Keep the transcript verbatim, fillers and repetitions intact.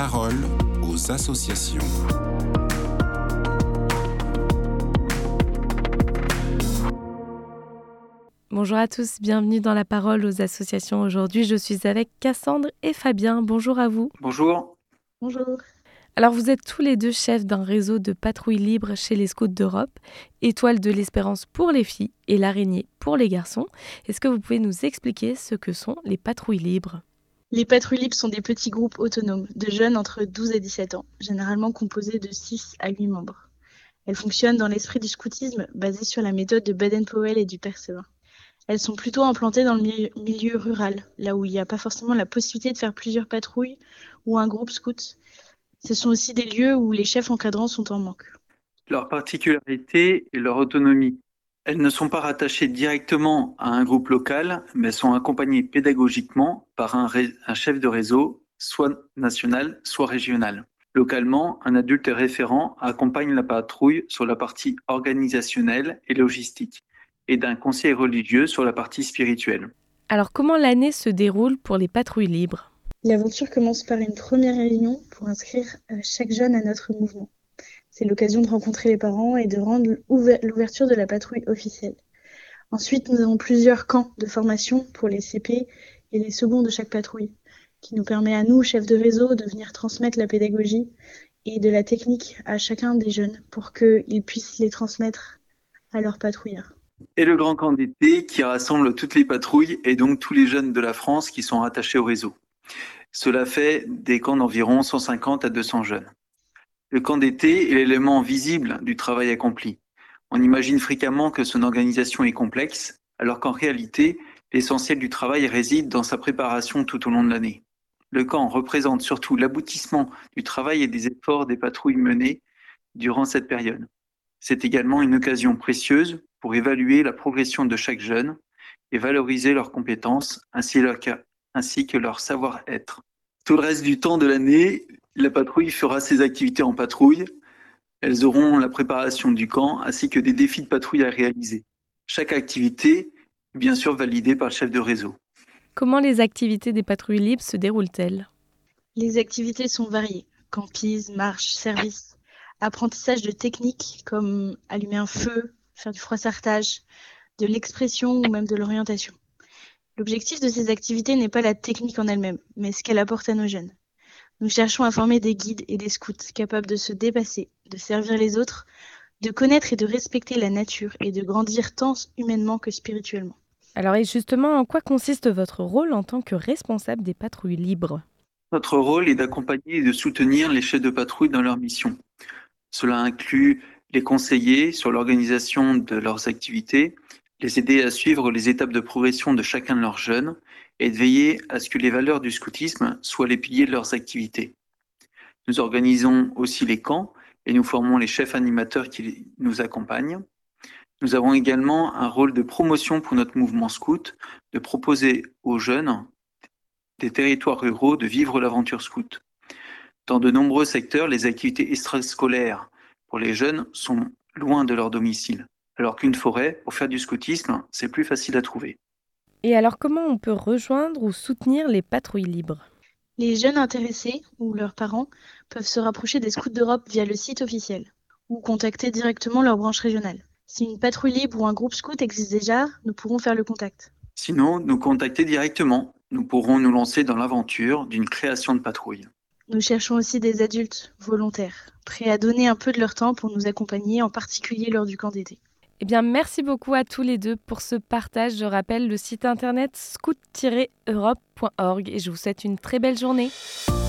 parole aux associations. Bonjour à tous, bienvenue dans la parole aux associations. Aujourd'hui, je suis avec Cassandre et Fabien. Bonjour à vous. Bonjour. Bonjour. Alors, vous êtes tous les deux chefs d'un réseau de patrouilles libres chez les Scouts d'Europe, Étoile de l'Espérance pour les filles et l'Araignée pour les garçons. Est-ce que vous pouvez nous expliquer ce que sont les patrouilles libres ? Les patrouilles libres sont des petits groupes autonomes de jeunes entre douze et dix-sept ans, généralement composés de six à huit membres. Elles fonctionnent dans l'esprit du scoutisme, basé sur la méthode de Baden-Powell et du Perceval. Elles sont plutôt implantées dans le milieu, milieu rural, là où il n'y a pas forcément la possibilité de faire plusieurs patrouilles ou un groupe scout. Ce sont aussi des lieux où les chefs encadrants sont en manque. Leur particularité et leur autonomie. Elles ne sont pas rattachées directement à un groupe local, mais sont accompagnées pédagogiquement par un, ré- un chef de réseau, soit national, soit régional. Localement, un adulte référent accompagne la patrouille sur la partie organisationnelle et logistique, et d'un conseiller religieux sur la partie spirituelle. Alors, comment l'année se déroule pour les patrouilles libres ? L'aventure commence par une première réunion pour inscrire euh, chaque jeune à notre mouvement. C'est l'occasion de rencontrer les parents et de rendre ouver- l'ouverture de la patrouille officielle. Ensuite, nous avons plusieurs camps de formation pour les C P et les seconds de chaque patrouille, qui nous permet à nous, chefs de réseau, de venir transmettre la pédagogie et de la technique à chacun des jeunes pour qu'ils puissent les transmettre à leurs patrouilleurs. Et le grand camp d'été qui rassemble toutes les patrouilles et donc tous les jeunes de la France qui sont rattachés au réseau. Cela fait des camps d'environ cent cinquante à deux cents jeunes. Le camp d'été est l'élément visible du travail accompli. On imagine fréquemment que son organisation est complexe, alors qu'en réalité, l'essentiel du travail réside dans sa préparation tout au long de l'année. Le camp représente surtout l'aboutissement du travail et des efforts des patrouilles menées durant cette période. C'est également une occasion précieuse pour évaluer la progression de chaque jeune et valoriser leurs compétences ainsi, leur, ainsi que leur savoir-être. Tout le reste du temps de l'année, la patrouille fera ses activités en patrouille. Elles auront la préparation du camp ainsi que des défis de patrouille à réaliser. Chaque activité est bien sûr validée par le chef de réseau. Comment les activités des patrouilles libres se déroulent-elles ? Les activités sont variées. Campisme, marche, service, apprentissage de techniques comme allumer un feu, faire du froissartage, de l'expression ou même de l'orientation. L'objectif de ces activités n'est pas la technique en elle-même, mais ce qu'elle apporte à nos jeunes. Nous cherchons à former des guides et des scouts capables de se dépasser, de servir les autres, de connaître et de respecter la nature et de grandir tant humainement que spirituellement. Alors, et justement, en quoi consiste votre rôle en tant que responsable des patrouilles libres ? Notre rôle est d'accompagner et de soutenir les chefs de patrouille dans leur mission. Cela inclut les conseiller sur l'organisation de leurs activités, les aider à suivre les étapes de progression de chacun de leurs jeunes et de veiller à ce que les valeurs du scoutisme soient les piliers de leurs activités. Nous organisons aussi les camps et nous formons les chefs animateurs qui nous accompagnent. Nous avons également un rôle de promotion pour notre mouvement scout, de proposer aux jeunes des territoires ruraux de vivre l'aventure scout. Dans de nombreux secteurs, les activités extrascolaires pour les jeunes sont loin de leur domicile, alors qu'une forêt, pour faire du scoutisme, c'est plus facile à trouver. Et alors, comment on peut rejoindre ou soutenir les patrouilles libres ? Les jeunes intéressés ou leurs parents peuvent se rapprocher des Scouts d'Europe via le site officiel ou contacter directement leur branche régionale. Si une patrouille libre ou un groupe scout existe déjà, nous pourrons faire le contact. Sinon, nous contacter directement. Nous pourrons nous lancer dans l'aventure d'une création de patrouille. Nous cherchons aussi des adultes volontaires, prêts à donner un peu de leur temps pour nous accompagner, en particulier lors du camp d'été. Eh bien, merci beaucoup à tous les deux pour ce partage. Je rappelle le site internet scout tiret europe point org et je vous souhaite une très belle journée.